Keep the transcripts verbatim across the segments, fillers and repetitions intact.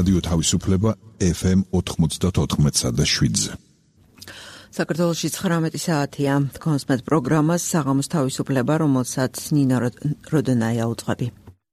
რადიო თავისუფლება ეფ ემ ოთხმოცდაოთხ და შვიდზე. საქართველოში ცხრამეტი საათია. კონსმეთ პროგრამას საღამოს თავისუფლება, რომელსაც ნინა როდონაია უძღვები.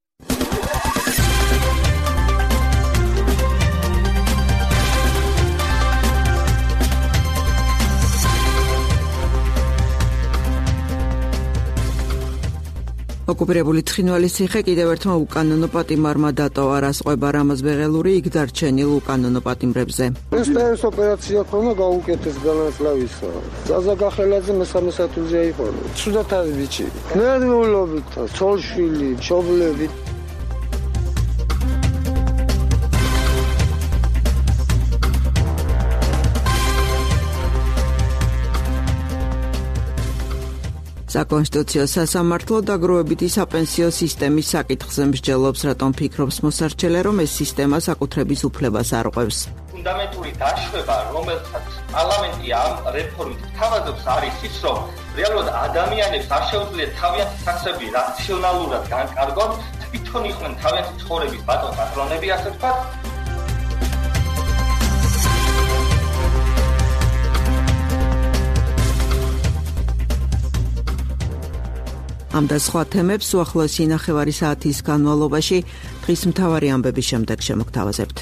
ოკუპირებული ცხინვალის ციხე კიდევ ერთმა უკანონო პატიმარმა დატოვა. რას ყვება რამაზ ბეღელური, იქ დარჩენილ უკანონო პატიმრებზე. ეს ეს ოპერაცია ხომ გაუკეთეს განათლავისა. ზაზა გახელაძე მესამე სათულზე იყო. ცუდად არის ბიჭი. ნერვულობით, ცოლშვილი, ჩობლებით. საკონსტიტუციო სასამართლო დაგროვებითი საპენსიო სისტემის საკითხზე მსჯელობს, რატომ ფიქრობს მოსარჩელე, რომ ეს სისტემა საკუთრების უფლებას არღვევს. ფუნდამენტური დაშვება, რომელსაც პარლამენტი ამ რეფორმით თავაზობს, არის ის, რომ რეალურად ადამიანებს არ შეუძლიათ თავიანთი საქმეები რაციონალურად განკარგონ, თვითონ იყვნენ თავიანთი ცხოვრების ბატონ პატრონები, ასე ვთქვათ. ამ და სხვა თემებს უახლოესი ნახევარი საათის განმავლობაში დღის მთავარი ამბების შემდეგ შემოგთავაზებთ.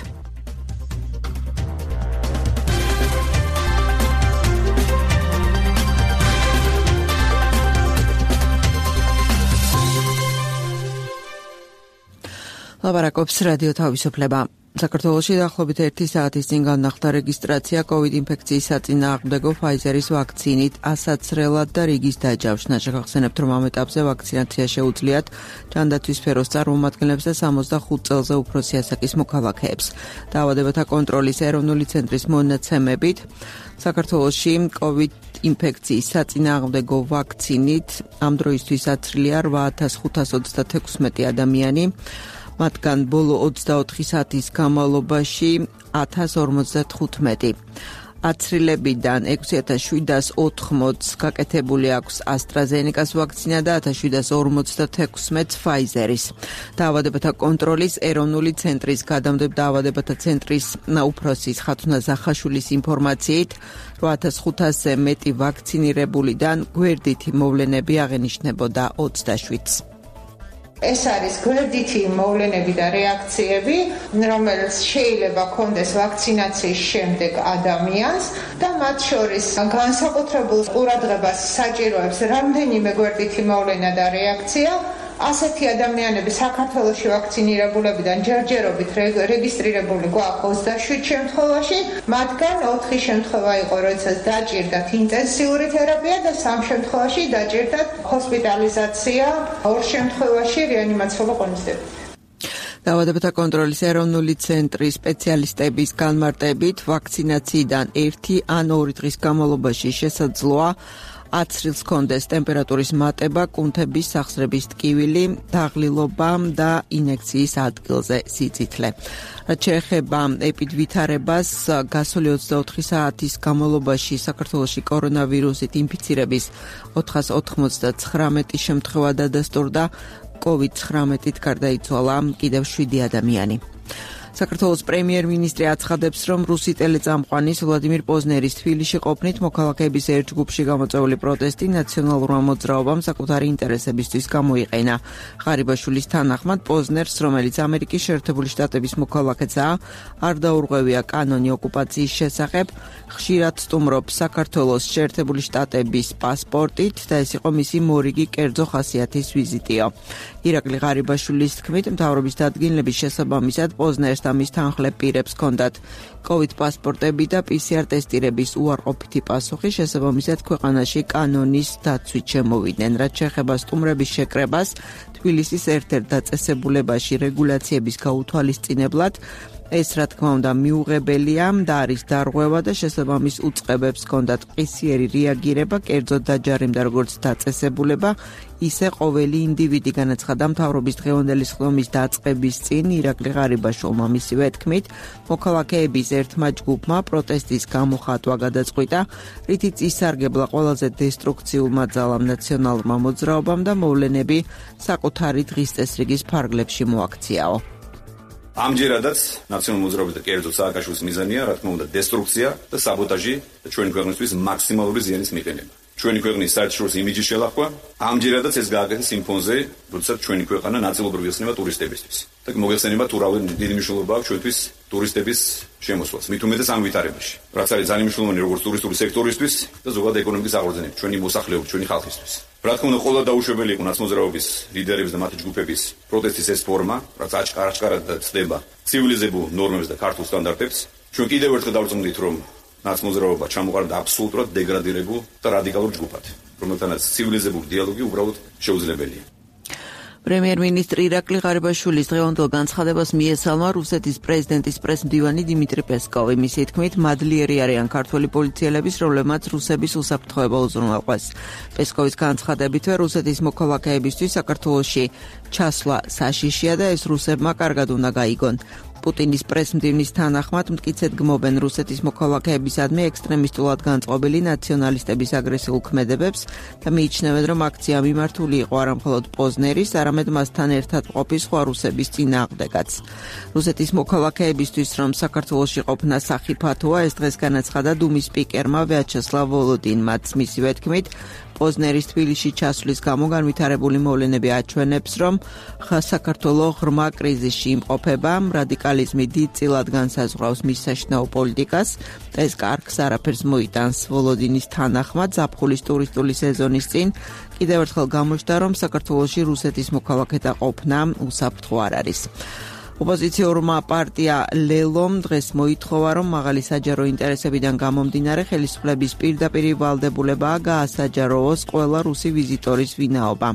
ლაპარაკობს რადიო თავისუფლება. საქართველოში დაახლოებით ერთი საათის წინ განახდა რეგისტრაცია COVID ინფექციის საწინააღმდეგო Pfizer-ის ვაქცინით ასაცრელად და რიგის დაჯავშნა. შეგახსენებთ, რომ ამ ეტაპზე ვაქცინაცია შეუძლიათ ჯანდაცვის სფეროს წარმომადგენლებს და სამოცდახუთ წელზე უფროსი ასაკის მოქალაქეებს. დაავადებათა კონტროლის ეროვნული ცენტრის მონაცემებით, საქართველოში COVID ინფექციის საწინააღმდეგო ვაქცინით ამ დროისთვის აცრილია რვა ათას ხუთას ოცდათექვსმეტი ადამიანი. მათგან ბოლო ოცდაოთხი საათის განმავლობაში ათას ორმოცდათხუთმეტი. აცრილებიდან ექვსი ათას შვიდას ოთხმოცს გაკეთებული აქვს AstraZeneca-ს ვაქცინა და ათას შვიდას ორმოცდათექვსმეტს Pfizer-ის. დაავადებათა კონტროლის ეროვნული ცენტრის გადამდებარე დაავადებათა ცენტრის უფროსის ხათუნა ზახაშვილის ინფორმაციით, რვა ათას ხუთასზე მეტი ვაქცინირებულიდან გვერდითი მოვლენები აღენიშნებოდა ოცდაშვიდს. ეს არის გვერდითი მოვლენები და რეაქციები, რომელიც შეიძლება ჰქონდეს ვაქცინაციის შემდეგ ადამიანს და მათ შორის განსაკუთრებულ ყურადღებას საჭიროებს რამდენიმე გვერდითი მოვლენა და რეაქცია. ასეთი ადამიანები საქართველოში ვაქცინირებულებიდან ჯერჯერობით რეგისტრირებული გვაქვს ოცდაშვიდ შემთხვევაში, მათგან ოთხი შემთხვევა იყო, როდესაც დაჭირდათ ინტენსიური თერაპია და სამ შემთხვევაში დაჭირდათ ჰოსპიტალიზაცია, ორ შემთხვევაში რეანიმაციულ ღონისძიებაში. დაავადებათა კონტროლის ეროვნული ცენტრის სპეციალისტების განმარტებით, ვაქცინაციიდან ერთი ან ორი დღის განმავლობაში შესაძლოა აცრილს ჰქონდეს ტემპერატურის მატება, კუნთების სახსრების ტკივილი, დაღლილობა და ინექციის ადგილზე სიწითლე. რაც შეეხება ეპიდვითარებას, გასული ოცდაოთხი საათის განმავლობაში საქართველოში კორონავირუსით ინფიცირების ოთხას ოთხმოცდაცხრამეტი შემთხვევა დადასტურდა, COVID ცხრამეტით გარდაიცვალა კიდევ შვიდი ადამიანი. საქართველოს პრემიერ-მინისტრი აცხადებს, რომ რუსი ტელეწამყვანის ვლადიმირ პოზნერის თბილისში ყოფნით მოქალაქეების ერთ ჯგუფში გამოწვეული პროტესტი ნაციონალურმა მოძრაობამ საკუთარი ინტერესებისთვის გამოიყენა. ღარიბაშვილის თანახმად, პოზნერს, რომელიც ამერიკის შეერთებული შტატების მოქალაქეა, არ დაურღვევია კანონი ოკუპაციის შესახებ, ხშირად სტუმრობს საქართველოს შეერთებული შტატების პასპორტით და ეს იყო მისი მორიგი კერძო ხასიათის ვიზიტიო. ირაკლი ღარიბაშვილის თქმით, მთავრობის დადგენილების შესაბამისად პოზნერს და მის თანხლებ პირებს ჰქონდათ COVID პასპორტები და პი სი არ ტესტირების უარყოფითი პასუხი, შესაბამისად ქვეყანაში კანონის დაცვით შემოვიდნენ. რაც შეეხება სტუმრების შეკრებას, თბილისის ერთ-ერთ დაწესებულებაში რეგულაციების გაუთვალისწინებლად ეს რა თქმა უნდა მიუღებელია და არის დარღვევა და შესაბამის უწყებებს ჰქონდათ ყისიერი რეაგირება, კერძოდ დაჯარიმდა როგორც დაწესებულება, ისე ყოველი ინდივიდი, განაცხადა მთავრობის დღევანდელი ხდომის დაწყების წინ ირაკლი ღარიბაშვილმა. მისივე თქმით, მოქალაქეების ერთმა ჯგუფმა პროტესტის გამოხატვა გადაწყვიტა, რითიც ისარგებლა ყველაზე დესტრუქციულმა ძალამ ნაციონალურმა მოძრაობამ და მოვლენები საკუთარი დღის წესრიგის ფარგლებში მოაქციაო. ამჯერადაც ნაციონალური მოძრაობის და კერძოდ სააკაშვილის მიზანია, რა თქმა უნდა, დესტრუქცია და საბოტაჟი და ჩვენი ქვეყნისთვის მაქსიმალური ზიანის მიყენება. ჩვენი ქვეყნის საერთაშორისო იმიჯის შელახვა, ამჯერადაც ეს გააკეთეს იმ ფონზე, როდესაც ჩვენი ქვეყანა ნაწილობრივ იხსნება ტურისტებისთვის. და მოგეხსენება თუ რა დიდი მნიშვნელობა აქვს ჩვენთვის ტურისტების შემოსვლას. მით უმეტეს ამ ვითარებაში, რაც არის ძალიან მნიშვნელოვანი როგორც ტურისტული სექტორისთვის და ზოგადად ეკონომიკის აღორძინებით, ჩვენი მოსახლეობის, ჩვენი ხალხისთვის. რა თქმა უნდა, ყველა დაუშვებელი იყო ნაცმოძრაობის ლიდერების და მათი ჯგუფების პროტესტის ეს ფორმა, რაც აჭკარ-აჭკარად ცდება ცივილიზებულ ნორმებს და ქართულ სტანდარტებს. ჩვენ კიდევ ერთხელ დავწმუნდით, რომ ნაცმოძრაობა ჩამოყალიბდა აბსოლუტურად დეგრადირებულ და რადიკალურ ჯგუფად, რომელთანაც ცივილიზებული დიალოგი უბრალოდ შეუძლებელია. პრემიერ-მინისტრი ირაკლი ღარიბაშვილის დღევანდელ განცხადებას მიესალმა რუსეთის პრეზიდენტის პრესმდივანი დიმიტრი პესკოვი. მისი თქმით, მადლიერი არიან ქართველი პოლიციელების, რომლებმაც რუსების უსაფრთხოება უზრუნველყვეს. პესკოვის განცხადებითვე რუსეთის მოქალაქეებისთვის საქართველოში ჩასვლა საშიშია და ეს რუსებმა კარგად უნდა გაიგონ. პუტინის პრესმდივნის თანახმად მტკიცედ გმობენ რუსეთის მოქალაქეებისადმი ექსტრემისტულად განწყობილი ნაციონალისტების აგრესიულ ქმედებებს და მიიჩნევენ, რომ აქცია მიმართული იყო არა მხოლოდ პოზნერის, არამედ მასთან ერთად ყოფის სხვა რუსების წინააღმდეგაც. რუსეთის მოქალაქეებისთვის, რომ საქართველოში ყოფნა სახიფათოა, ეს დღეს განაცხადა დუმის სპიკერმა ვიაჩესლავ ვოლოდინმაც. მისივე თქმით, პოზნერის თბილისში ჩასვლის გამო განვითარებული მოვლენები აჩვენებს, რომ საქართველო ღრმა კრიზისში იმყოფება, რადიკალიზმი დიდწილად განსაზღვრავს მის საშინაო პოლიტიკას და ეს კარგს არაფერს მოიტანს. ვოლოდინის თანახმად, ზაფხულის ტურისტული სეზონის წინ კიდევ ერთხელ გამოჩნდა, რომ საქართველოში რუსეთის მოქალაქეთა ყოფნა უსაფრთხო არ არის. ოპოზიციურმა პარტია ლელომ დღეს მოითხოვა, რომ მაღალი საჯარო ინტერესებიდან გამომდინარე ხელისუფლების პირდაპირ ვალდებულებაა გაასაჯაროოს ყველა რუსი ვიზიტორის ვინაობა.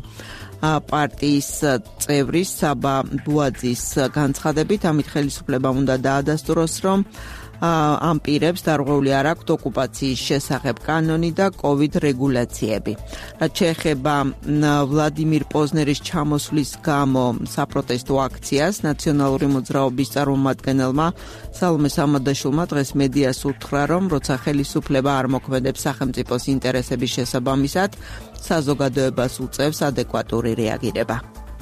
პარტიის წევრის საბა ბუაძის განცხადებით, ამით ხელისუფლებამ უნდა დაადასტუროს, რომ ამ პირებს დარღვეული არ აქვთ ოკუპაციის შესახებ კანონი და კოვიდ რეგულაციები. რაც შეეხება ვლადიმირ პოზნერის ჩამოსვლის გამო საპროტესტო აქციას, ნაციონალური მოძრაობის წარმომადგენელმა სალომე სამადაშვილმა დღეს მედიას უთხრა, რომ როცა ხელისუფლება არ მოქმედებს სახელმწიფოს ინტერესების შესაბამისად, საზოგადოებას უწევს ადეკვატური რეაგირება.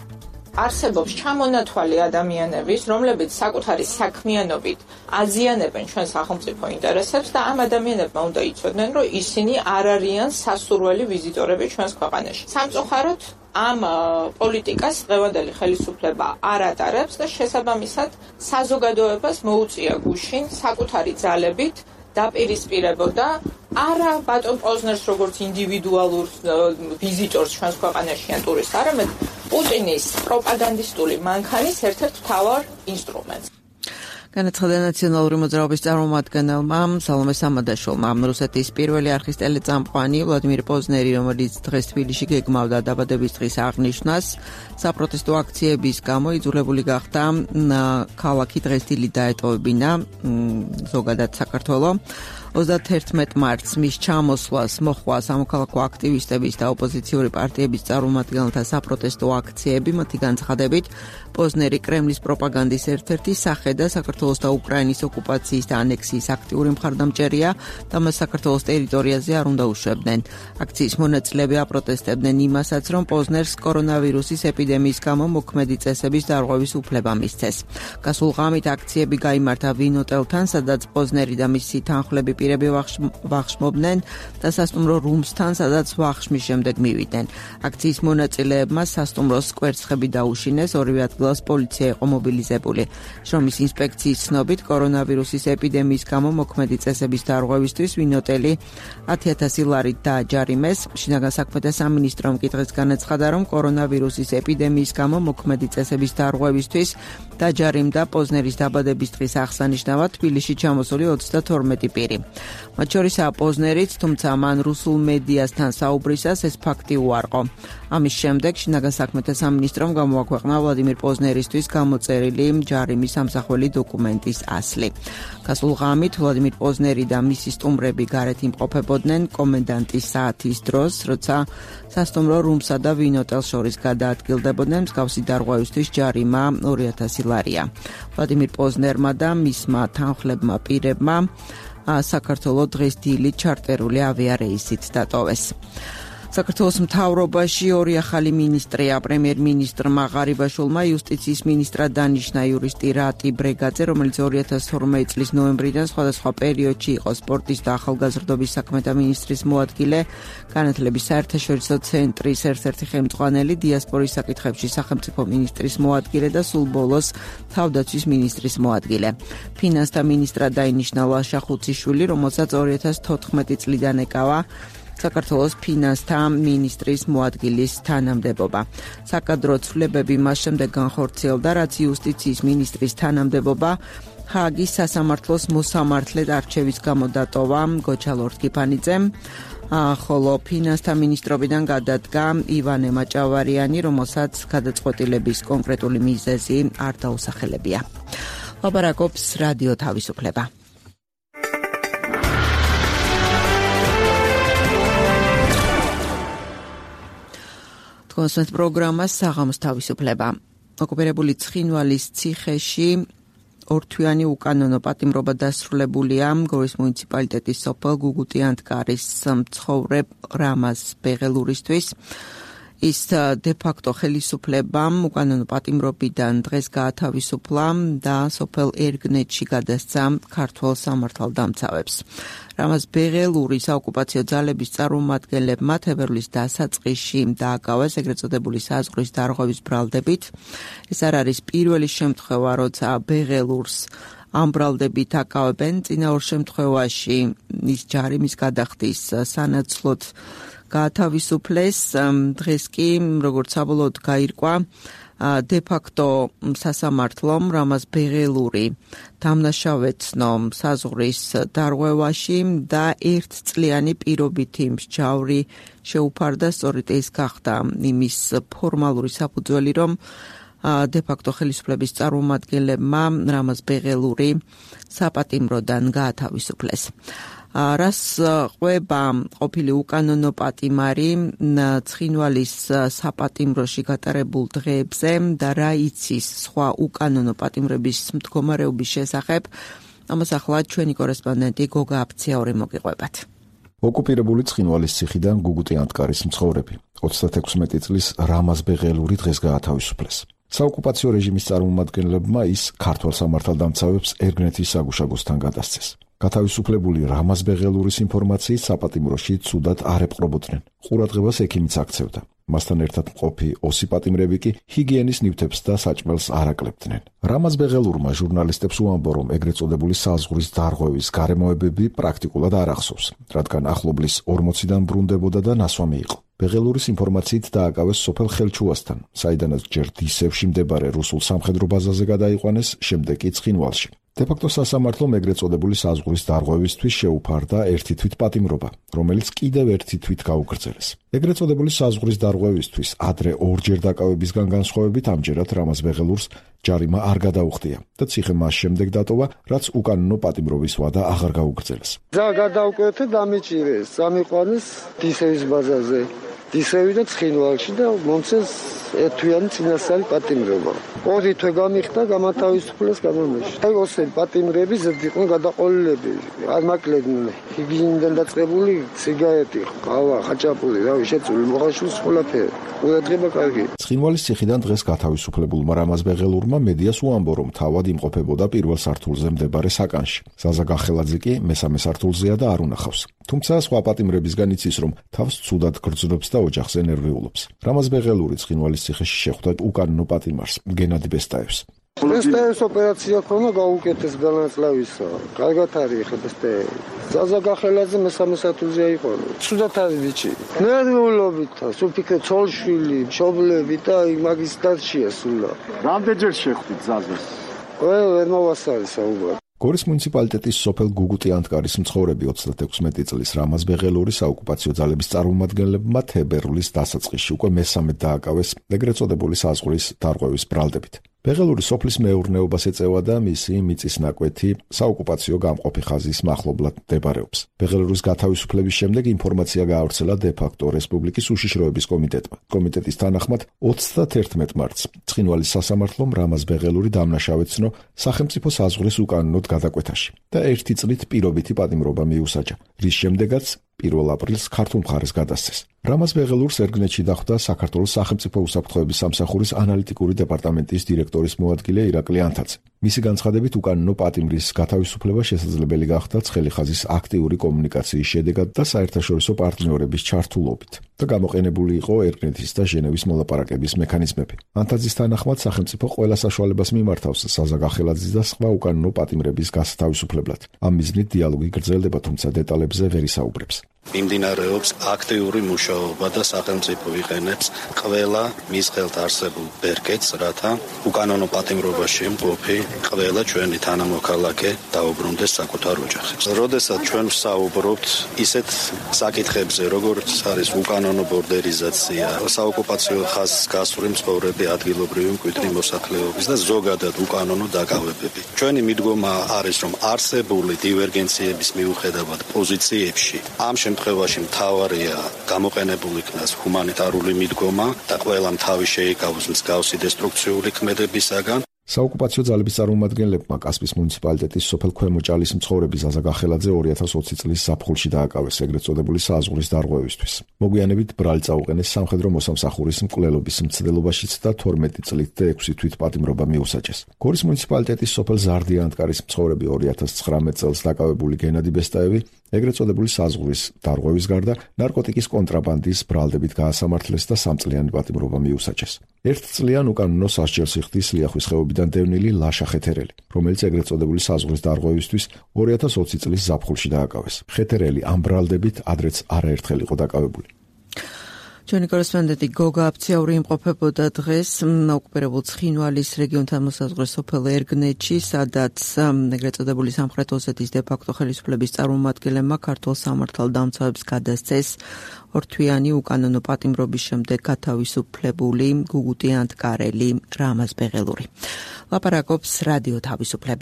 არსებობს ჩამონათვალი ადამიანების, რომლებიც საკუთარი საქმიანობით აზიანებენ ჩვენ სახელმწიფო ინტერესებს და ამ ადამიანებმა უნდა იცოდნენ, რომ ისინი არ არიან სასურველი ვიზიტორები ჩვენს ქვეყანაში. სამწუხაროდ ამ პოლიტიკას დღევანდელი ხელისუფლება არ ატარებს და შესაბამისად საზოგადოებას მოუწია გუშინ საკუთარი ძალებით დაპირისპირებოდა არა ბატონ პოზნერს როგორც ინდივიდუალურ ვიზიტორს ჩვენს ქვეყანაში ან ტურისტს, არამედ პუტინის პროპაგანდისტული მანქანის ერთ-ერთ მთავარ ინსტრუმენტს. განაცხადა ნაციონალური მოძრაობის წარმომადგენელმა სალომე სამადაშვილმა. რუსეთის პირველი არხის ტელეწამყვანი ვლადიმირ პოზნერი, რომელიც დღეს თბილისში გეგმავდა დაბადების დღის აღნიშვნას, საპროტესტო აქციების გამო იძულებული გახდა ქალაქი დღეს დილით დაეტოვებინა ზოგადად საქართველო. ოცდაათერთმეტ მარტს მის ჩამოსვლას მოჰყვა სამოქალაქო აქტივისტების და ოპოზიციური პარტიების წარმომადგენელთა საპროტესტო აქციები. მათი განცხადებით, პოზნერი კრემლის პროპაგანდის ერთ-ერთი სახე და საქართველოს და უკრაინის ოკუპაციის და ანექსიის აქტიური მხარდამჭერია და მას საქართველოს ტერიტორიაზე არ უნდა უშვებდნენ. აქციის მონაწილეები აპროტესტებდნენ იმასაც, რომ პოზნერს კორონავირუსის ეპიდემიის გამო მოქმედი წესების დარღვევის უფლება მისცეს. გასულ ღამით აქციები გაიმართა ვინოტელთან, სადაც პოზნერი და მისი თანხლები პირები ვახშმობდნენ და სასტუმრო რუმსთან, სადაც ვახშმის შემდეგ მივიდნენ. აქციის მონაწილეებმა სასტუმროს კვერცხები დაუშინეს, ორივე ადგილას პოლიცია იყო მობილიზებული. შრომის ინსპექციის ცნობით, კორონავირუსის ეპიდემიის გამო მოქმედი წესების დარღვევისთვის ვინოტელი ათი ათასი ლარით დააჯარიმეს. შინაგან საქმეთა სამინისტრომ კი დღეს განაცხადა, რომ კორონავირუსის ეპიდემიის გამო მოქმედი წესების დარღვევისთვის დაჯარიმდა პოზნერის დაბადების დღის აღსანიშნავად თბილისში ჩამოსული ოცდათორმეტი პირი. მათ შორისაა პოზნერიც, თუმცა მან რუსულ მედიასთან საუბრისას ეს ფაქტი უარყო. ამის შემდეგ შინაგან საქმეთა სამინისტრომ გამოაქვეყნა ვლადიმირ პოზნერისთვის გამოწერილი ჯარიმის ამსახველი დოკუმენტის ასლი. გასულ ღამით ვლადიმირ პოზნერი და მისი სტუმრები გარეთ იმყოფებოდნენ კომენდანტის საათის დროს, როცა სასტუმრო რუმსა და ვინოტელს შორის გადაადგილდებოდნენ. მსგავსი დარღვევისთვის ჯარიმა ორი ათასი ლარია. ვლადიმირ პოზნერმა და მისმა თანხლებმა პირებმა საქართველოს დღეს დილით ჩარტერული ავიარეისით დატოვეს. საქართველოს მთავრობაში ორი ახალი მინისტრია, პრემიერ-მინისტრმა ღარიბაშვილმა იუსტიციის მინისტრად დანიშნა იურისტი რატი ბრეგაძე, რომელიც ორი ათას ორმეტ წლის ნოემბრიდან სხვადასხვა პერიოდში იყო სპორტის და ახალგაზრდობის საქმეთა მინისტრის მოადგილე, განათლების საერთაშორისო ცენტრის ერთ-ერთი ხელმძღვანელი, დიასპორის საკითხებში სახელმწიფო მინისტრის მოადგილე და სულ ბოლოს თავდაცვის მინისტრის მოადგილე. ფინანსთა მინისტრად დაინიშნა ლაშა ხუციშვილი, რომელსაც ორი ათას თოთხმეტი წლიდან ეკავა საქართველოს ფინანსთა მინისტრის მოადგილის თანამდებობა. საკადრო ცვლილებები მას შემდეგ განხორციელდა, რაც იუსტიციის მინისტრის თანამდებობა ჰააგის სასამართლოს მოსამართლედ არჩევის გამო დატოვა გოჩა ლორთქიფანიძემ, ხოლო ფინანსთა მინისტრობიდან გადადგა ივანე მაჭავარიანი, რომელსაც გადაწყვეტილების კონკრეტული მიზეზი არ დაუსახელებია. ლაპარაკობს რადიო თავისუფლება. კონსერტ პროგრამა საღამოს თავისუფლება. ოკუპირებული ცხინვალის ციხეში ორთვიანი უკანონო პატიმრობა დასრულებულია გორის მუნიციპალიტეტის სოფელ გუგუტიანთკარის მცხოვრებ რამაზ ბეღელურისთვის. ის დე-ფაქტო ხელისუფლებამ უკანონო პატიმრობიდან დღეს გაათავისუფლა და სოფელ ერგნეთში გადასცა ქართველ სამართალდამცავებს. რამაზ ბეღელურის საოკუპაციო ძალების წარმომადგენლებმა თებერვლის დასაწყისში დააკავეს ეგრეთ წოდებული საზღვრის დარღვევის ბრალდებით. ეს არ არის პირველი შემთხვევა, როცა ბეღელურს ამ ბრალდებით აკავებენ. წინა ორ შემთხვევაში ის ჯარი მის გადახდის სანაცვლოდ გაათავისუფლეს. დღეს კი, როგორც საბოლოოდ გაირკვა, დე-ფაქტო სასამართლომ რამაზ ბეღელური დამნაშავეცნო საზღვრის დარღვევაში და ერთწლიანი პირობითი მსჯავრი შეუფარდა. სწორედ ეს გახდა იმის ფორმალური საფუძველი, რომ დე-ფაქტო ხელისუფლების წარმომადგენლებმა რამაზ ბეღელური საპატიმროდან გაათავისუფლეს. რას ყვება ყოფილი უკანონო პატიმარი ცხინვალის საპატიმროში გატარებულ დღეებზე და რა იცის სხვა უკანონო პატიმრების მდგომარეობის შესახებ, ამას ახლა ჩვენი კორესპონდენტი გოგა აფციაური მოგიყვებათ. ოკუპირებული ცხინვალის ციხიდან გუგუტიანთკარის მცხოვრები ოცდათექვსმეტი წლის რამაზ ბეღელური დღეს გაათავისუფლეს. საოკუპაციო რეჟიმის წარმომადგენლებმა ის ქართველ სამართალდამცავებს ერგნეთის საგუშაგოსთან გადასცეს. გათავისუფლებული რამაზ ბეღელურის ინფორმაციით საპატიმროში ცუდად არ ეპყრობოდნენ. ყურადღებას ექიმიც აქცევდა. მასთან ერთად მყოფი ოსი პატიმრები კი ჰიგიენის ნივთებს და საჭმელს არ აკლებდნენ. რამაზ ბეღელურმა ჟურნალისტებს უამბო, რომ ეგრეთ წოდებული საზღვრის დარღვევის გარემოებები პრაქტიკულად არ ახსოვს, რადგან ახლობლის ორმოციდან ბრუნდებოდა და ნასვამი იყო. ბეღელურის ინფორმაციით დააკავეს სოფელ ხელჩუასთან, საიდანაც ჯერ დისევში მდებარე რუსულ სამხედრო ბაზაზე გადაიყვანეს, შემდეგ კი ცხინვალში. დე-ფაქტო სასამართლომ ეგრეთ წოდებული საზღვრის დარღვევისთვის შეუფარდა ერთი თვით პატიმრობა, რომელიც კიდევ ერთი თვით გაუგრძელეს. ეგრეთ წოდებული საზღვრის დარღვევისთვის ადრე ორჯერ დაკავებისგან განსხვავებით ამჯერად რამაზ ბეღელურს ჯარიმა არ გადაუხდია და ციხე მას შემდეგ დატოვა, რაც უკანონო პატიმრობის ვადა აღარ გაუგრძელეს. ზა გადავკვეთე დამიჭირეს, სამიყვანეს დისევის ბაზაზე. დისევი და ცხინვალში და მომცეს ერთვიანი წინასწარი პატიმრობა. ორი თვე გამიხდა, გამათავისუფლეს გამომეშ. აი ოსე პატიმრები ზრდიყვნენ გადაყოლილები, არ მაკლებდნენ. ჰიგიენიდან დაწყებული სიგარეტი, ყავა, ხაჭაპური, რავი, შეწული, მოხაშულის ყველაფერი. ყურადღება კარგი. ცხინვალის ციხიდან დღეს გათავისუფლებულმა რამაზ ბეღელურმა მედიას უამბო, რომ თავად იმყოფებოდა პირველ სართულზე მდებარე საკანში. ზაზა გახელაძე კი მესამე სართულზეა და არ უნახავს. თუმცა სხვა პატიმრებისგან იცის, რომ თავს ცუდად გრძნობს და ოჯახზე ნერვიულობს. რამაზ ბეღელური ცხინვალის ციხეში შეხვდა უკანონო პატიმარს გენადი ბესტაევს. ბესტაევს ოპერაცია ქონა გაუკეთეს განაწლავისა. კარგად არის ხა ბესტაევი. ზაზა გახელაძე მესამე სართულზე იყო. ცუდად არის ბიჭი. ნერვიულობით, სულ ფიქრე ცოლშვილი, მშობლები და მაგის დარჩია სულა. რამდენჯერ შეხვდით ზაზას? ვერ ვერ მოვასწარი საუბარი. გორის მუნიციპალიტეტის სოფელ გუგუტიანთკარის მცხოვრები ოცდათექვსმეტი წლის რამაზ ბეღელური საოკუპაციო ძალების წარმომადგენლებმა თებერვლის დასაწყისში უკვე მესამედ დააკავეს ეგრეთ წოდებული საზღვრის დარღვევის ბრალდებით. ბეღელური სოფლის მეურნეობას ეწევა და მისი მიწის ნაკვეთი საოკუპაციო გამყოფი ხაზის მახლობლად მდებარეობს. ბეღელურის გათავისუფლების შემდეგ ინფორმაცია გაავრცელა დე-ფაქტო რესპუბლიკის უშიშროების კომიტეტმა. კომიტეტის თანახმად ოცდათერთმეტ მარტს ცხინვალის სასამართლომ რამაზ ბეღელური დამნაშავეცნო სახელმწიფო საზღვრის უკანონოდ გადაკვეთაში და ერთი წლით პირობითი პატიმრობა მიუსაჯა, რის შემდეგაც პირველ აპრილს ქართულ მხარეს გადასცეს. რამაზ ბეღელურს ერგნეთში დახვდა საქართველოს სახელმწიფო უსაფრთხოების სამსახურის ანალიტიკური დეპარტამენტის დირექტორის მოადგილე ირაკლი ანთაძე. მისი განცხადებით უკანონო პატიმრის გათავისუფლება შესაძლებელი გახდა ცხელი ხაზის აქტიური კომუნიკაციის შედეგად და საერთაშორისო პარტნიორების ჩართულობით და გამოყენებული იყო ერგნეთის და ჟენევის მოლაპარაკების მექანიზმები. ანთაძის თანახმად სახელმწიფო ყველა საშუალებას მიმართავს საზაგახელაძის და სხვა უკანონო პატიმრების გასათავისუფლებლად. ამ მიზნით დიალოგი გრძელდება, თუმცა დეტალებზე ვერ ისაუბრებს. მიმდინარეობს აქტიური მუშაობა და სახელმწიფო იყენებს ყველა მის ხელთ არსებულ ბერკეტს, რათა უკანონო პატიმრობაში მყოფი ყველა ჩვენი თანამოქალაქე დაუბრუნდეს საკუთარ ოჯახებს. როდესაც ჩვენ ვსაუბრობთ ისეთ საკითხებზე, როგორც არის უკანონო ბორდერიზაცია, საოკუპაციო ხაზს გასული მცხოვრები ადგილობრივი მკვიდრი მოსახლეობის და ზოგადად უკანონო დაკავებები. ჩვენი მიდგომა არის, რომ არსებული დივერგენციების მიუხედავად პოზიციებში ამ შემთხვევაში მთავარია გამოყენებული იქნას ჰუმანიტარული მიდგომა და ყველამ თავი შეიკავოს მსგავსი დესტრუქციული ქმედებისაგან. საოკუპაციო ძალების წარმომადგენლებმა კასპის მუნიციპალიტეტის სოფელ ქვემო ჭალის მცხოვრები ზაზა გახელაძე ორი ათას ოცი წლის ზაფხულში დააკავეს ეგრეთ წოდებული საზღვრის დარღვევისთვის. მოგვიანებით ბრალი წაუყენეს სამხედრო მოსამსახურის მკვლელობის მცდელობაშიც და თორმეტი წლით და ექვსი თვით პატიმრობა მიუსაჯეს. გორის მუნიციპალიტეტის სოფელ ზარდია ანტკარის მცხოვრები ორი ათას ცხრამეტ წელს დაკავებული გენადი ბესტაევი ეგრეთ წოდებული საზღვრის დარღვევის გარდა ნარკოტიკის კონტრაბანდის ბრალდებით გაასამართლეს და სამწლიანი პატიმრობა მიუსაჯეს. ერთწლიან უკანონო სასჯელს იხდის ლიახვის ხეობიდან დევნილი ლაშა ხეთერელი, რომელიც ეგრეთ წოდებული საზღვრის დარღვევისთვის ორი ათას ოცი წლის ზაფხულში დააკავეს. ხეთერელი ამ ბრალდებით ადრეც არაერთხელ იყო დაკავებული. ჩვენი კორესპონდენტი გოგა აფციაური იმყოფებოდა დღეს ოკუპირებულ ცხინვალის რეგიონთან მოსაზღვრე სოფელ ერგნეთში, სადაც ეგრეთ წოდებული სამხრეთ ოსეთის დე-ფაქტო ხელისუფლების წარმომადგენლებმა ქართულ სამართალდამცავებს გადასცეს ორთვიანი უკანონო პატიმრობის შემდეგ გათავისუფლებული გუგუტი ანტკარელი რამაზ ბეღელური. ლაპარაკობს რადიო თავისუფლება.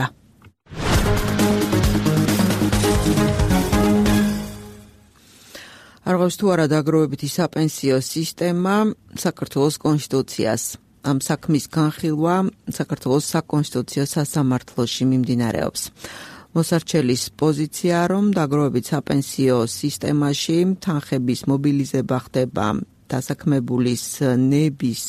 არღვევს თუ არა დაგროვებითი საპენსიო სისტემა საქართველოს კონსტიტუციას. ამ საქმის განხილვა საქართველოს საკონსტიტუციო სასამართლოში მიმდინარეობს. მოსარჩელის პოზიცია, რომ დაგროვებით საპენსიო სისტემაში თანხების მობილიზება ხდება დასაქმებულის ნების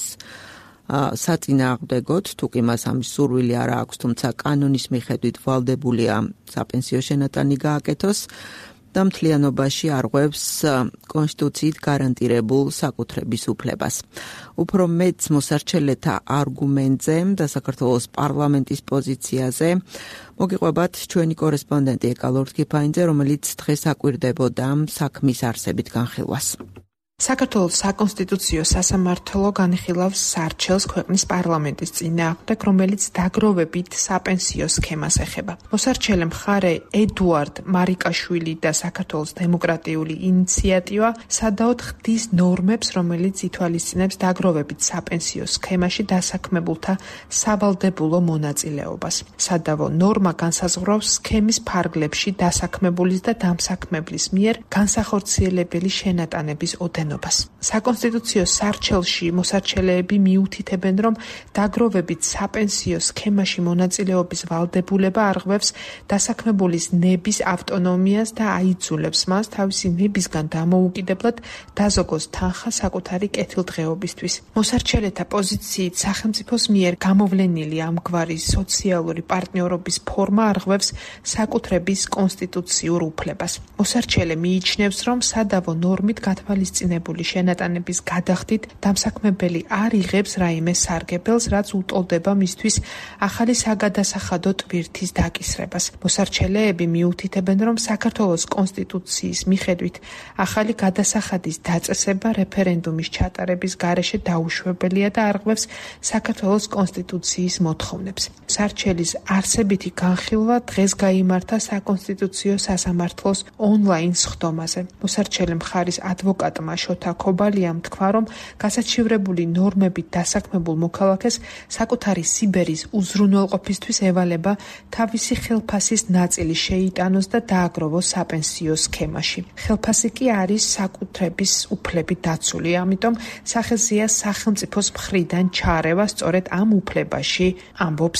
საწინააღმდეგოდ, თუ კი მას ამის სურვილი არ აქვს, თუმცა კანონის მიხედვით ვალდებულია საპენსიო შენატანი გააკეთოს და მთლიანობაში არღვევს კონსტიტუციით გარანტირებულ საკუთრების უფლებას. უფრო მეც მოსარჩელეთა არგუმენტზე და საქართველოს პარლამენტის პოზიციაზე მოგიყვებათ ჩვენი კორესპონდენტი ეკალორდ კიფაინძე, რომელიც დღეს აკვირდებოდა საქმის არსებით განხილვას. საქართველოს საკონსტიტუციო სასამართლო განხილავს სარჩელს ქვეყნის პარლამენტის წინააღმდეგ, რომელიც დაგროვებით საპენსიო სქემას ეხება. მოსარჩელე მხარე ედუარდ მარიკაშვილი და საქართველოს დემოკრატიული ინიციატივა სადაოდ ხდის ნორმებს, რომელიც ითვალისწინებს დაგროვებით საპენსიო სქემაში დასაქმებულთა სავალდებულო მონაწილეობას. სადავო ნორმა განსაზღვრავს სქემის ფარგლებში დასაქმებულის და დამსაქმებლის მიერ განსახორციელებელი შენატანების ოდენობას. საკონსტიტუციო სარჩელში მოსარჩელეები მიუთითებენ, რომ დაგროვებით საპენსიო სქემაში მონაწილეობის ვალდებულება არღვევს დასაქმებულის ნების ავტონომიას და აიძულებს მას თავისი ნებისგან დამოუკიდებლად დაზოგოს თანხა საკუთარი კეთილდღეობისთვის. მოსარჩელეთა პოზიციით სახელმწიფოს მიერ გამოვლენილი ამგვარი სოციალური პარტნიორობის ფორმა არღვევს საკუთრების კონსტიტუციურ უფლებას. მოსარჩელე მიიჩნევს, რომ სადავო ნორმით გათვალისწინებული შენატანების გადახდით დამსაქმებელი არ იღებს რაიმე სარგებელს, რაც უტოლდება მისთვის ახალი საგადასახადო ტვირთის დაკისრებას. მოსარჩელეები მიუთითებენ, რომ საქართველოს კონსტიტუციის მიხედვით ახალი გადასახადის დაწესება რეფერენდუმის ჩატარების გარეშე დაუშვებელია და არღვევს საქართველოს კონსტიტუციის მოთხოვნებს. სარჩელის არსებითი განხილვა დღეს გაიმართა საკონსტიტუციო სასამართლოს ონლაინ სხდომაზე. მოსარჩელე მხარის ადვოკატმა შოთა ქობალიამ თქვა, რომ გასაჩივრებული ნორმებით დასაქმებულ მოქალაქეს საკუთარი სიბერის უზრუნველყოფისთვის ევალება თავისი ხელფასის ნაწილი შეიტანოს და დააგროვოს საპენსიო სქემაში. ხელფასი კი არის საკუთრების უფლებით დაცული, ამიტომ სახეზეა სახელმწიფოს მხრიდან ჩარევა სწორედ ამ უფლებაში, ამბობს ის.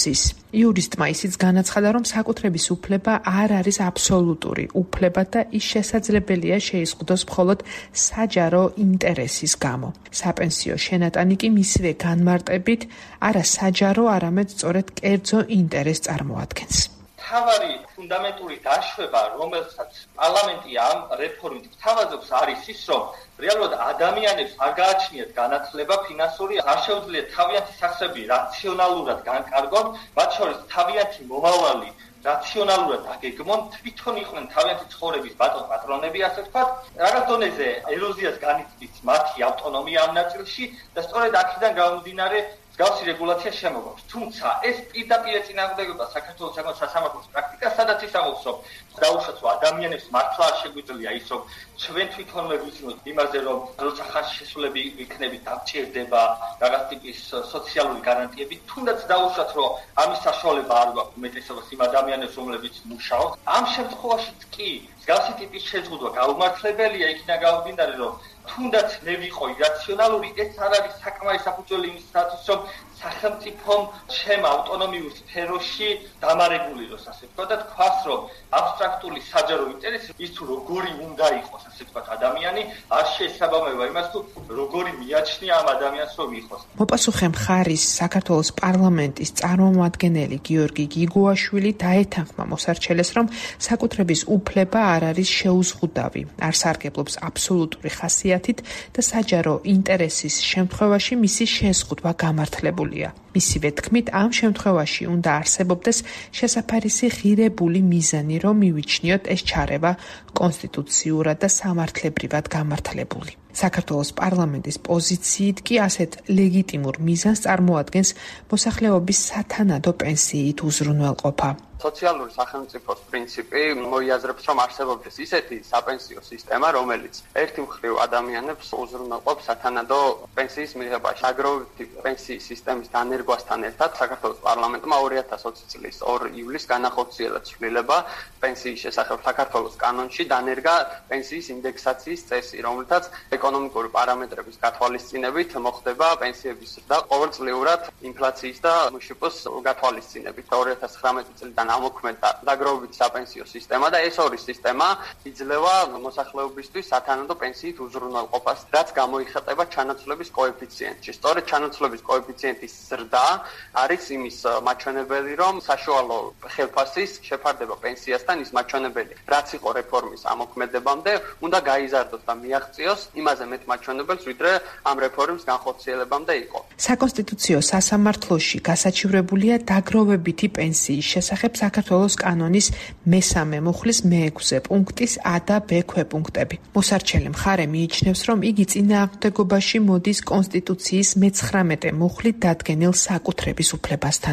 იურისტმა ისიც განაცხადა, რომ საკუთრების უფლება არ არის აბსოლუტური უფლება და ის შესაძლებელია შეიზღუდოს მხოლოდ საჯარო ინტერესის გამო. საპენსიო შენატანი კი მისივე განმარტებით არა საჯარო, არამედ სწორედ კერძო ინტერესს წარმოადგენს. თავარი ფუნდამენტური დაშვება, რომელსაც პარლამენტი ამ რეფორმით თავაზობს, არის ის, რომ რეალურად ადამიანებს არ გააჩნიათ განათლება ფინანსური, არ შეუძლიათ თავიანთი სახსრები რაციონალურად განკარგონ, მათ შორის თავიანთი მომავალი რაციონალურად აგეგმონ, თვითონ იყვნენ თავიანთი ცხოვრების ბატონ-პატრონები, ასე ვთქვათ, რაღაც დონეზე ეროზიას განიცდის მათი ავტონომია ამ ნაწილში და სწორედ აქედან გამომდინარე მსგავსი რეგულაცია შემოგვაქვს. თუმცა ეს პირდაპირ ეწინააღმდეგება საქართველოს სასამართლოს პრაქტიკას, სადაც ის ამბობს, რომ დაუშვათ ადამიანებს მართლა არ შეგვიძლია ის, რომ ჩვენ თვითონვე ვიცნოთ იმაზე, რომ როცა ხანში შესულები იქნებით დამჭირდება რაღაც ტიპის სოციალური გარანტიები, თუნდაც დაუშვათ, რომ ამის საშუალება არ გვაქვს უმეტესობას იმ ადამიანებს, რომლებიც მუშაობენ. ამ შემთხვევაშიც კი მსგავსი ტიპის შეზღუდვა გაუმართლებელია, იქნება გამომდინარე, რომ თუნდაც მე ვიყო ირაციონალური, ეს არ არის საკმარის საფუძველი იმისათვის, რომ სახელმწიფომ ჩემ ავტონომიურ სფეროში დამარეგულიროს, ასე ვთქვათ, და თქვას, რომ აბსტრაქტული საჯარო ინტერესი ის თუ როგორი უნდა იყოს, ასე ვთქვათ, ადამიანი არ შეესაბამება იმას, თუ როგორი მიაჩნია ამ ადამიანს, რომ იყოს. მოპასუხე მხარის საქართველოს პარლამენტის წარმომადგენელი გიორგი გიგუაშვილი დაეთანხმა მოსარჩელეს, რომ საკუთრების უფლება არ არის შეუზღუდავი, არ სარგებლობს აბსოლუტური ხასიათით და საჯარო ინტერესის შემთხვევაში მისი შეზღუდვა გამართლებულია. მისივე თქმით, ამ შემთხვევაში უნდა არსებობდეს შესაფარისი ღირებული მიზანი, რომ მივიჩნიოთ ეს ჩარევა კონსტიტუციურად და სამართლებრივად გამართლებული. საქართველოს პარლამენტის პოზიციით კი ასეთ ლეგიტიმურ მიზანს წარმოადგენს მოსახლეობის სათანადო პენსიით უზრუნველყოფა. სოციალური სახელმწიფოს პრინციპი მოიაზრებს, რომ არსებობდეს ისეთი საპენსიო სისტემა, რომელიც ერთი მხრივ ადამიანებს უზრუნველყოფს სათანადო პენსიის მიღებაში. აგროვებითი პენსიის სისტემის დანერგვასთან ერთად საქართველოს პარლამენტმა ორი ათას ოცი წლის ორი ივლისს განახორციელა ცვლილება პენსიის შესახებ საქართველოს კანონში დანერგა პენსიის ინდექსაციის წესი, რომელთაც ეკონომიკური პარამეტრების გათვალისწინებით მოხდება პენსიების ზრდა ყოველწლიურად ინფლაციის და მშპ-ის გათვალისწინებით. ორი ათას ცხრამეტი წლიდან ამოქმედა დაგროვებითი საპენსიო სისტემა და ეს ორი სისტემა იძლევა მოსახლეობისთვის სათანადო პენსიით უზრუნველყოფას, რაც გამოიხატება ჩანაცვლების კოეფიციენტში. სწორედ ჩანაცვლების კოეფიციენტის ზრდა არის იმის მაჩვენებელი, რომ საშუალო ხელფასის შეფარდება პენსიასთან ის მაჩვენებელი, რაც იყო რეფორმის ამოქმედებამდე, უნდა გაიზარდოს და მიაღწიოს იმაზე მეტ მაჩვენებელს, ვიდრე ამ რეფორმის განხორციელებამდე იყო. საკონსტიტუციო სასამართლოში გასაჩივრებულია დაგროვებითი პენსიის შესახებ საქართველოს კანონის მესამე მუხლის მეექვსე პუნქტის A და B ქვეპუნქტები. მოსარჩელი მხარე მიიჩნევს, რომ იგი წინააღმდეგობაში მოდის კონსტიტუციის მეცხრამეტე მუხლით დადგენილ საკუთრების უფლებასთან.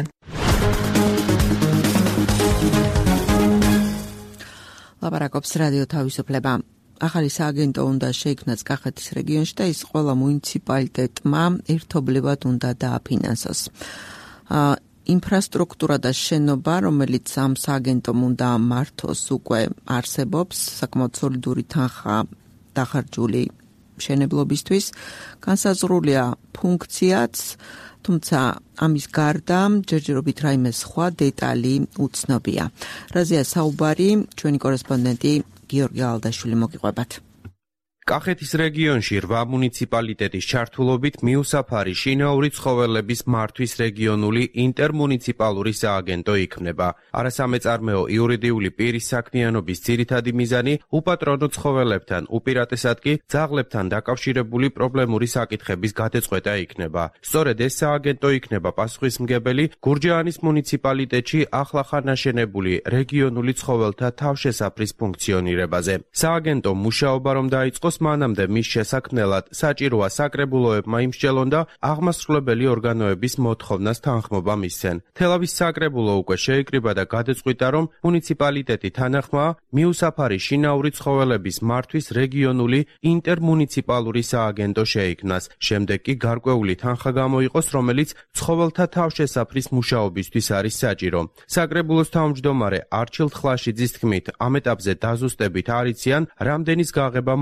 ლაპარაკობს რადიო თავისუფლება. ახალი სააგენტო უნდა შეიქმნას კახეთის რეგიონში და ის ყველა მუნიციპალიტეტმა ერთობლივად უნდა დააფინანსოს. ინფრასტრუქტურა და შენობა, რომელიც ამ სააგენტომ უნდა მართოს, უკვე არსებობს, საკმაოდ სოლიდური თანხა დახარჯული მშენებლობისთვის, განსაზღვრულია ფუნქციაც, თუმცა ამის გარდა ჯერჯერობით რაიმე სხვა დეტალი უცნობია. რაზეა საუბარი, ჩვენი კორესპონდენტი გიორგი ალდაშვილი მოგიყვებათ. კახეთის რეგიონში რვა მუნიციპალიტეტის ჩართულობით მიუსაფარი შინაური ცხოველების მართვის რეგიონული ინტერმუნიციპალური სააგენტო იქმნება. არასამეწარმეო იურიდიული პირის საქმიანობის ძირითადი მიზანი უპატრონო ცხოველებთან, უპირატესად კი ძაღლებთან დაკავშირებული პრობლემური საკითხების გადაწყვეტა იქნება. სწორედ ეს სააგენტო იქნება პასუხისმგებელი გურჯაანის მუნიციპალიტეტში ახლახან აშენებული რეგიონული ცხოველთა თავშესაფრის ფუნქციონირებაზე. სააგენტო მუშაობა რომ დაიწყოს, მანამდე მის შესაქმნელად საჭიროა საკრებულოებმა იმსჯელონ და აღმასრულებელი ორგანოების მოთხოვნას თანხმობა მისცენ. თელავის საკრებულო უკვე შეიკრიბა და გადაწყვიტა, რომ მუნიციპალიტეტი თანახმაა მიუსაფარი შინაური ცხოველების მართვის რეგიონული ინტერმუნიციპალური სააგენტო შეიქმნას. შემდეგ კი გარკვეული თანხა გამოიყოს, რომელიც ცხოველთა თავშესაფრის მუშაობისთვის არის საჭირო. საკრებულოს თავმჯდომარე არჩილ ხლაშიძის თქმით, ამ ეტაპზე დაზუსტებით არ იციან, რამდენის გაღება მოუწევს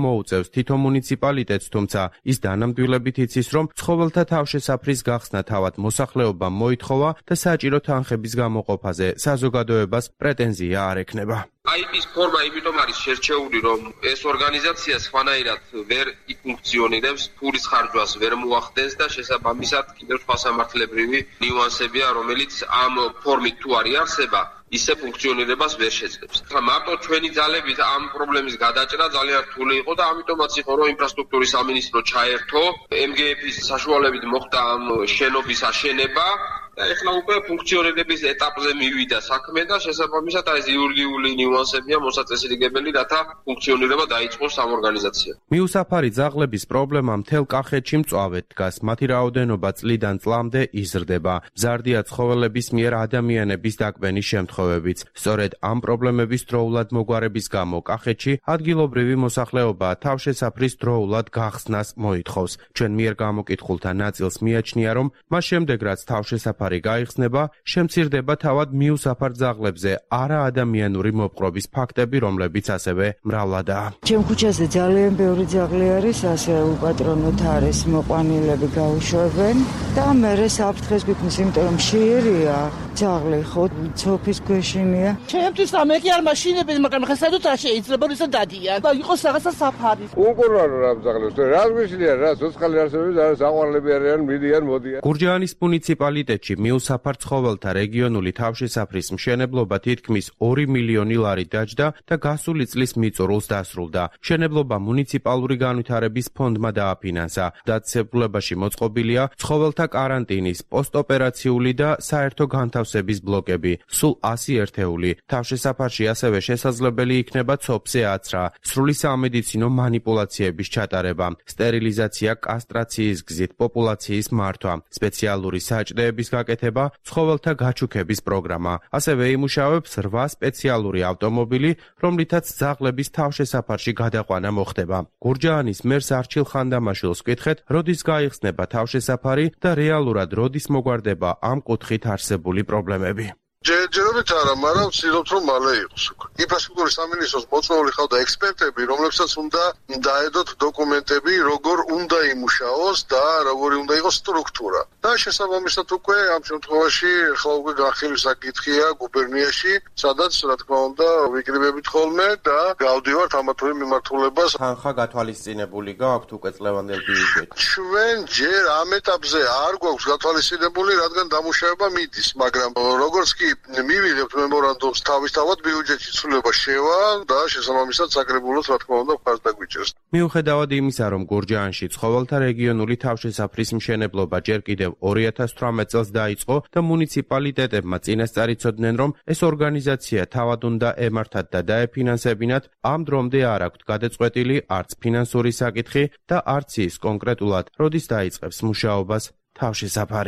საპატიოს თითო მუნიციპალიტეტს, თუმცა ის დანამდვილებით იცის, რომ ცხოველთა თავშესაფრის გახსნა თავად მოსახლეობამ მოითხოვა და საჭირო თანხების გამოყოფაზე საზოგადოებას პრეტენზია არ ექნება. აი ის ფორმა იმიტომ არის შერჩეული, რომ ეს ორგანიზაცია სხვანაირად ვერ იფუნქციონირებს, ფურის ხარჯვას ვერ მოახდენს და შესაბამისად კიდევ სხვა სამართლებრივი ნიუანსებია, რომელიც ამ ფორმით თუ არ იარსება, ისე ფუნქციონირებას ვერ შეძლებს. მარტო ჩვენი ძალებით ამ პრობლემის გადაჭრა ძალიან რთული იყო და ამიტომაც იყო, რომ ინფრასტრუქტურის სამინისტრო ჩაერთო, ემ გე ეფ-ის საშუალებით მოხდა ამ შენობის აშენება. ეხლა უკვე ფუნქციონირების ეტაპზე მივიდა საქმე და შესაბამისად აი ეს იურიდიული ნიუანსებია მოსაწესრიგებელი, რათა ფუნქციონირება დაიწყოს ამ ორგანიზაციამ. მიუსაფარი ძაღლების პრობლემა მთელ კახეთში მწვავედ დგას. მათი რაოდენობა წლიდან წლამდე იზრდება. მზარდია ცხოველების მიერ ადამიანების დაკვენის შემთხვევებიც. სწორედ ამ პრობლემების დროულად მოგვარების გამო კახეთში ადგილობრივი მოსახლეობა თავშესაფრის დროულად გახსნას მოითხოვს. ჩვენ მიერ გამოკითხულთა ნაწილს მიაჩნია, რომ მას შემდეგ რაც თავშესაფარი გაიხსნება, შემცირდება თავად მიუსაფარ ძაღლებზე არაადამიანური მოპყრობის ფაქტები, რომლებიც ასევე მრავლადაა. ჩემ ქუჩაზე ძალიან ბევრი ძაღლი არის, ასე უპატრონოთ არის მოყვანილები გაუშვებენ და მერე საფრთხეს გვიქმნის, იმიტომ რომ შეერია ძაღლი ხო ცოფის ქვეშინია. ჩემთვის ამეთი არ მაშინებენ, მაგრამ ხესადოთ რა შეიძლება ისე დადიან. და იყოს რაღაცა საფარი. უყურვარო რა ძაღლებს, რა გვიშლია, რა სოცხალი არსებობს, არა საყვარლები არიან, მიდიან, მოდიან. გურჯაანის მუნიციპალიტეტში მიუსაფარ ცხოველთა რეგიონული თავშესაფრის მშენებლობა თითქმის ორი მილიონი ლარით დაჯდა და გასული წლის მიწურულს დასრულდა. მშენებლობა მუნიციპალური განვითარების ფონდმა დააფინანსა. დაწესებულებაში მოწყობილია ცხოველთა კარანტინის, პოსტოპერაციული და საერთო განთავსების ბლოკები, სულ ასი ერთეული. თავშესაფარში ასევე შესაძლებელი იქნება ცოფზე აცრა, სრული სამედიცინო манипуляციების ჩატარება, სტერილიზაცია კასტრაციის გზით, პოპულაციის მართვა, სპეციალური საჭდეების გაკეთება, ცხოველთა გაჩუქების პროგრამა. ასევე იმუშავებს რვა სპეციალური ავტომობილი, რომლითაც ძაღლების თავშესაფარში გადაყვანა მოხდება. გურჯაანის მერს არჩილ ხანდამაშვილს ვკითხეთ, როდის გაიხსნება თავშესაფარი და რეალურად როდის მოგვარდება ამ კუთხით არსებული პრობლემები. ჯერჯერობით არა, მაგრამ ვცდილობთ რომ მალე იყოს უკვე. ინფრასტრუქტურის სამინისტროს მოწვეული ხავდა ექსპერტები, რომლებსაც უნდა დაედოთ დოკუმენტები, როგორ უნდა იმუშაოს და როგორი უნდა იყოს სტრუქტურა. და შესაბამისად უკვე ამ შემთხვევაში ახლა უკვე განხილვის საკითხია გუბერნიაში, სადაც რა თქმა უნდა ვიკრიბებით ხოლმე და გავდივართ ამა თუ იმ მიმართულებას. თანხა გათვალისწინებული გაქვთ უკვე წლევანდელ ბიუჯეტში. ჩვენ ჯერ ამ ეტაპზე არ გვაქვს გათვალისწინებული, რადგან დამუშავება მიდის, მაგრამ როგორც კი მივიღებთ მემორანდუმს თავისთავად ბიუჯეტში ცვლილება შევა და შესაბამისად საკრებულოს რა თქმა უნდა მხარს დაგვიჭერს. მიუხედავად იმისა, რომ გურჯაანში ცხოველთა რეგიონული თავშესაფრის მშენებლობა ჯერ კიდევ ორი ათას თვრამეტ წელს დაიწყო და მუნიციპალიტეტებმა წინასწარ იცოდნენ, რომ ეს ორგანიზაცია თავად უნდა ემართათ და დაეფინანსებინათ, ამ დრომდე არ აქვთ გადაწყვეტილი არც ფინანსური საკითხი და არც ის კონკრეტულად როდის დაიწყებს მუშაობას თავშესაფარი.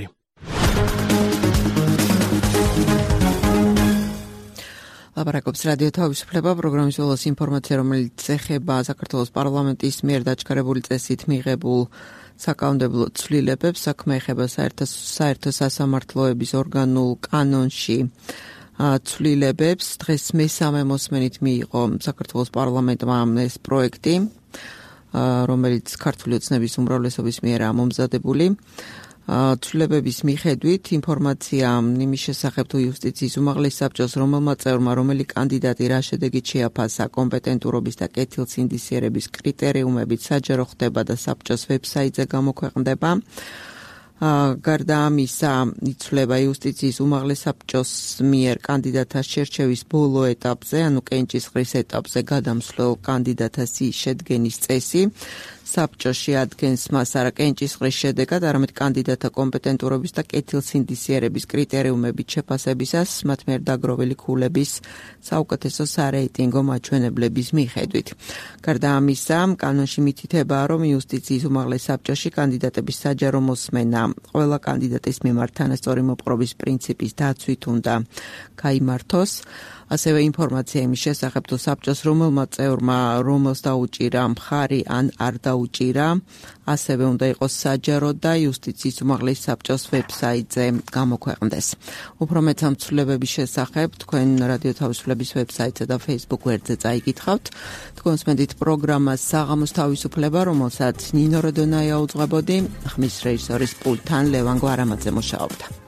ლაპარაკობს რადიო თავისუფლება, პროგრამის ოლოს ინფორმაცია, რომელიც ეხება საქართველოს პარლამენტის მიერ დაჩქარებული წესით მიღებულ საკანონმდებლო ცვლილებებს, საქმე ეხება საერთო სასამართლოების ორგანულ კანონში ცვლილებებს. დღეს მესამე მოსმენით მიიღო საქართველოს პარლამენტმა ეს პროექტი, რომელიც ქართული ოცნების უმრავლესობის მიერაა მომზადებული. ცვლილებების მიხედვით ინფორმაცია იმის შესახებ, თუ იუსტიციის უმაღლეს საბჭოს რომელმა წევრმა რომელი კანდიდატი რა შედეგით შეაფასა კომპეტენტურობის და კეთილსინდისიერების კრიტერიუმებით საჯარო ხდება და საბჭოს ვებსაიტზე გამოქვეყნდება. გარდა ამისა, იცვლება იუსტიციის უმაღლეს საბჭოს მიერ კანდიდატთა შერჩევის ბოლო ეტაპზე, ანუ კენჭისყრის ეტაპზე გადამსვლელ კანდიდატთა შედგენის წესი. საბჭოში ადგენს მას არა კენჭისყრის შედეგად, არამედ კანდიდატთა კომპეტენტურობის და კეთილსინდისიერების კრიტერიუმებით შეფასებისას მათ მიერ დაგროვილი ქულების საუკეთესო სარეიტინგო მაჩვენებლების მიხედვით. გარდა ამისა, კანონში მითითებაა, რომ იუსტიციის უმაღლეს საბჭოში კანდიდატების საჯარო მოსმენა ყველა კანდიდატის მიმართ თანასწორი მოპყრობის პრინციპის დაცვით უნდა გაიმართოს. ასევე ინფორმაცია იმის შესახებ, თუ საბჭოს რომელმა წევრმა რომელს დაუჭირა მხარი ან არ დაუჭირა, ასევე უნდა იყოს საჯარო და იუსტიციის უმაღლესი საბჭოს ვებსაიტზე გამოქვეყნდეს. უფრო მეტ სამცველებების შესახებ თქვენ რადიო თავისუფლების ვებსაიტსა და Facebook გვერდზე წაიკითხავთ. თქვენს მედით პროგრამას საღამოს თავისუფლება, რომელსაც ნინო როდონაია უძღვებოდი, ხმის რეჟისორის პულტთან ლევან გვარამაძე მუშაობდა.